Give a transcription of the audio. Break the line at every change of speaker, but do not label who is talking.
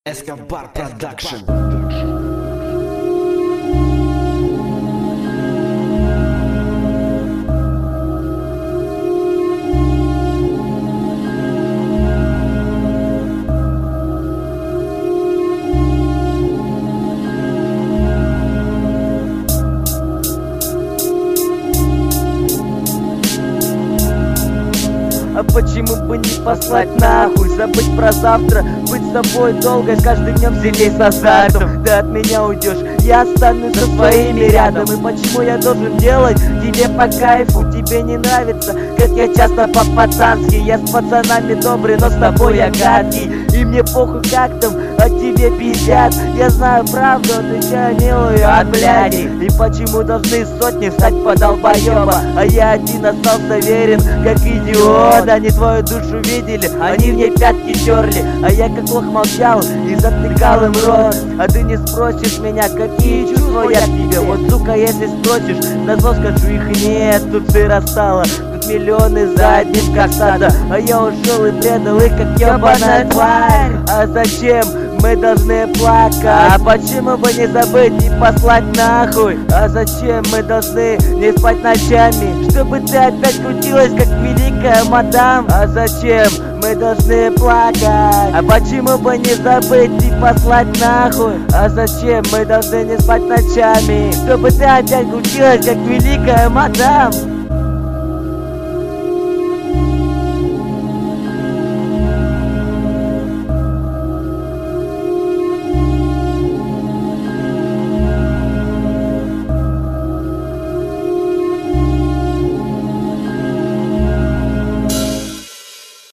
Эскобар Продакшн.
А почему бы не послать нахуй, забыть про завтра, быть с тобой долго, с каждым днем веселей с азартом. Ты от меня уйдешь, я останусь со своими рядом. И почему я должен делать тебе по кайфу? Тебе не нравится, как я часто по-пацански. Я с пацанами добрый, но с тобой я гадкий. И мне похуй, как там от тебе пиздят. Я знаю правду, отвечаю милую от бляди. И почему должны сотни встать по долбоеба, а я один остался верен, как идиот. Они твою душу видели, они мне пятки терли, а я как лох молчал и затыкал им рот. А ты не спросишь меня, какие чувства я к тебе. Вот, сука, если спросишь, назло скажу, их нет. Тут сыро стало, тут миллионы за одним как сада, а я ушел и предал их, как ебаная тварь. А зачем мы должны плакать? А почему бы не забыть и послать нахуй? А зачем мы должны не спать ночами, чтобы ты опять крутилась, как великая мадам? А зачем мы должны плакать? А почему бы не забыть и послать нахуй? А зачем мы должны не спать ночами, чтобы ты опять крутилась, как великая мадам?